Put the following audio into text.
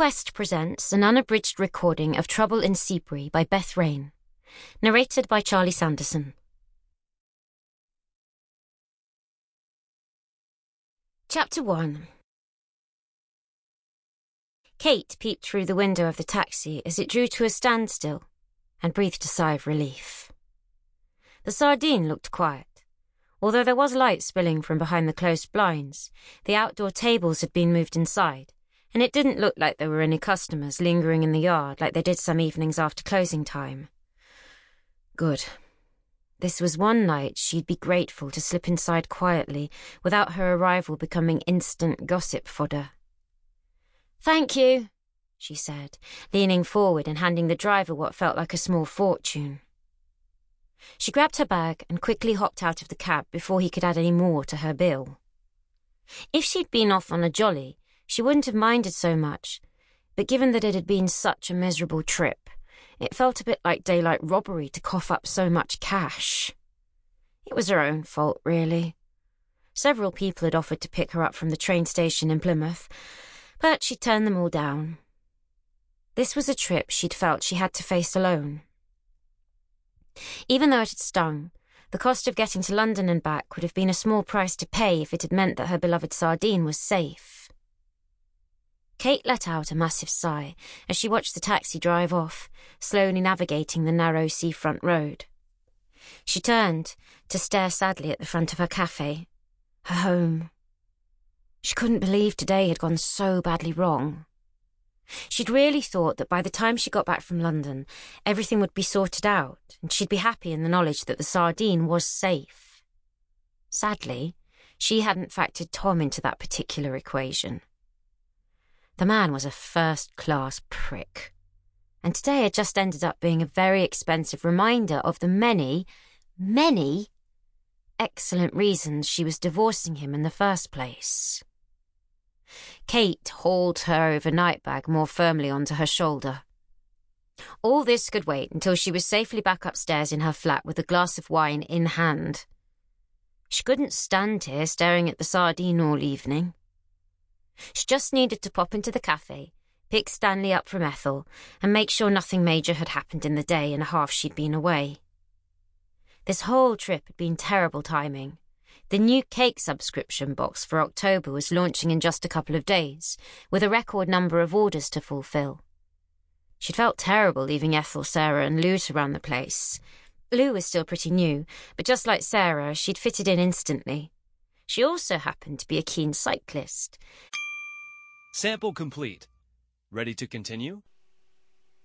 Quest presents an unabridged recording of Trouble in Seabury by Beth Rain, narrated by Charlie Sanderson. Chapter 1. Kate peeped through the window of the taxi as it drew to a standstill and breathed a sigh of relief. The Sardine looked quiet. Although there was light spilling from behind the closed blinds, the outdoor tables had been moved inside, and it didn't look like there were any customers lingering in the yard like they did some evenings after closing time. Good. This was one night she'd be grateful to slip inside quietly without her arrival becoming instant gossip fodder. "Thank you," she said, leaning forward and handing the driver what felt like a small fortune. She grabbed her bag and quickly hopped out of the cab before he could add any more to her bill. If she'd been off on a jolly, she wouldn't have minded so much, but given that it had been such a miserable trip, it felt a bit like daylight robbery to cough up so much cash. It was her own fault, really. Several people had offered to pick her up from the train station in Plymouth, but she turned them all down. This was a trip she'd felt she had to face alone. Even though it had stung, the cost of getting to London and back would have been a small price to pay if it had meant that her beloved Sardine was safe. Kate let out a massive sigh as she watched the taxi drive off, slowly navigating the narrow seafront road. She turned to stare sadly at the front of her cafe, her home. She couldn't believe today had gone so badly wrong. She'd really thought that by the time she got back from London, everything would be sorted out, and she'd be happy in the knowledge that the Sardine was safe. Sadly, she hadn't factored Tom into that particular equation. The man was a first-class prick, and today had just ended up being a very expensive reminder of the many, many excellent reasons she was divorcing him in the first place. Kate hauled her overnight bag more firmly onto her shoulder. All this could wait until she was safely back upstairs in her flat with a glass of wine in hand. She couldn't stand here staring at the Sardine all evening. She just needed to pop into the cafe, pick Stanley up from Ethel, and make sure nothing major had happened in the day and a half she'd been away. This whole trip had been terrible timing. The new cake subscription box for October was launching in just a couple of days, with a record number of orders to fulfill. She'd felt terrible leaving Ethel, Sarah and Lou to run the place. Lou was still pretty new, but just like Sarah, she'd fitted in instantly. She also happened to be a keen cyclist. Sample complete. Ready to continue?